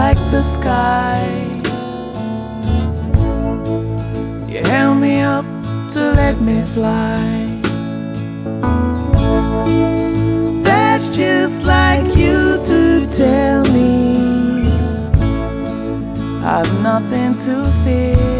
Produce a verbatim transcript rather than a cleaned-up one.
like the sky. You held me up to let me fly. That's just like you to tell me I've nothing to fear.